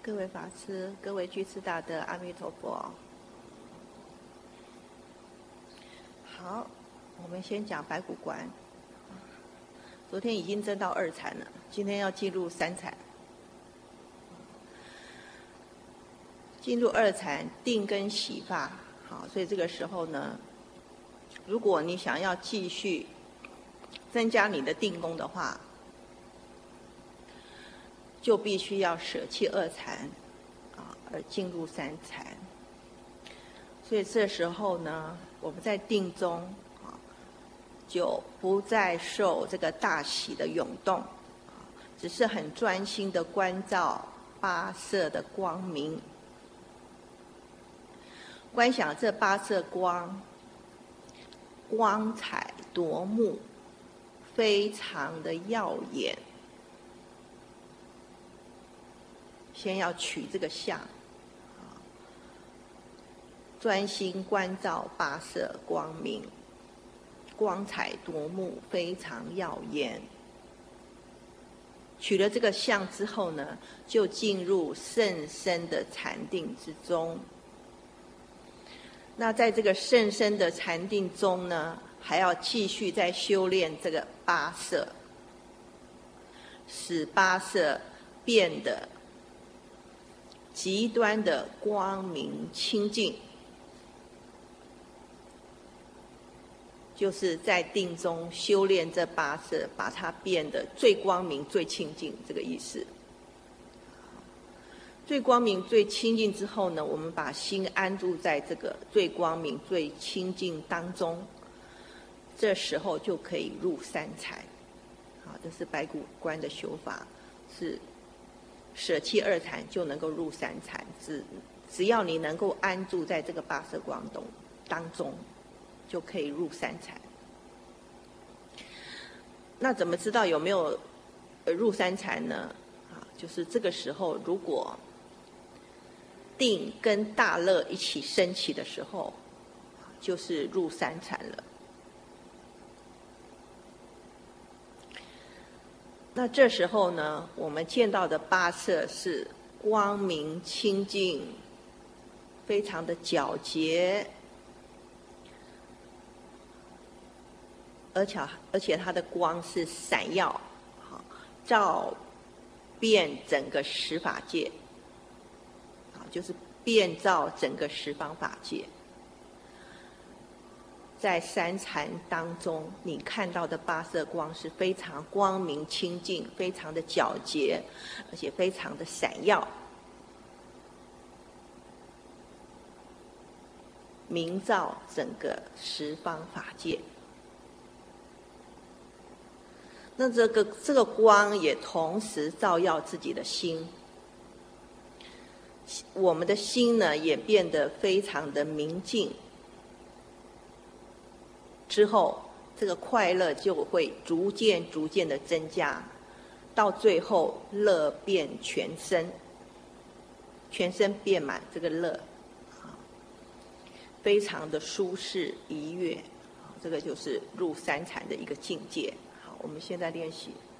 各位法师，各位居士大德，阿弥陀佛。好，我们先讲白骨观。昨天已经证到2禅了，今天要进入3禅。进入2禅，定跟洗发。好，所以这个时候呢，如果你想要继续增加你的定功的话，就必须要舍弃2禅，而进入3禅。所以这时候呢，我们在定中就不再受这个大喜的涌动，只是很专心的关照8色的光明，观想这8色光光彩夺目，非常的耀眼。先要取这个相，专心关照8色光明，光彩夺目，非常耀眼。取了这个相之后呢，就进入甚深的禅定之中。那在这个甚深的禅定中呢，还要继续再修炼这个8色，使8色变得极端的光明清净，就是在定中修炼这8色，把它变得最光明、最清净，这个意思。最光明、最清净之后呢，我们把心安住在这个最光明、最清净当中，这时候就可以入3禅。好，这是白骨观的修法，是舍弃2禅就能够入3禅，只要你能够安住在这个8色光当中，就可以入3禅。那怎么知道有没有入3禅呢？就是这个时候，如果定跟大乐一起升起的时候，就是入3禅了。那这时候呢，我们见到的8色是光明清净，非常的皎洁，而且它的光是闪耀，照遍整个10法界，就是遍照整个10方法界。在3禅当中，你看到的8色光是非常光明清净，非常的皎洁，而且非常的闪耀，明照整个10方法界。那这个光也同时照耀自己的心，我们的心呢也变得非常的明净。之后，这个快乐就会逐渐的增加，到最后乐遍全身，全身遍满这个乐，非常的舒适愉悦。这个就是入3禅的一个境界。好，我们现在练习。